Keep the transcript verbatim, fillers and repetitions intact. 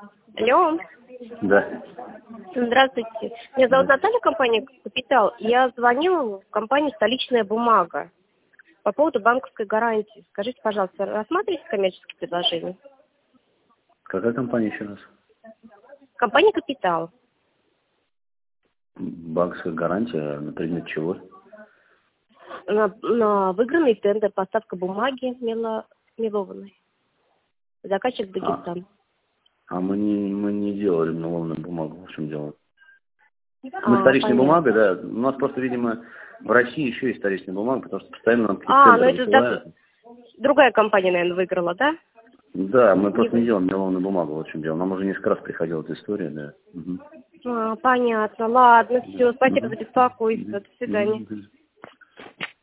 Алло. Да. Здравствуйте. Меня зовут Наталья, компания «Капитал». Я звоню в компанию «Столичная бумага» по поводу банковской гарантии. Скажите, пожалуйста, рассматриваете коммерческие предложения? Какая компания еще раз? Компания «Капитал». Банковская гарантия на предмет чего? На, на выигранный тендер, поставка бумаги мело, мелованной. Заказчик Дагестан. А, а мы не мы не делали мелованную бумагу, в чем дело? А, Мы столичная понятно. бумага, да. У нас просто, видимо, в России еще есть столичная бумага, потому что постоянно нам какие-то А, ну тендеры это так, высылают. другая компания, наверное, выиграла, да? Да, мы просто Не не делаем мелованную бумагу, вот в чем дело. Нам уже несколько раз приходила эта история, да. Угу. А, понятно. Ладно, все. Спасибо Угу. за беспокойство. До свидания. Угу.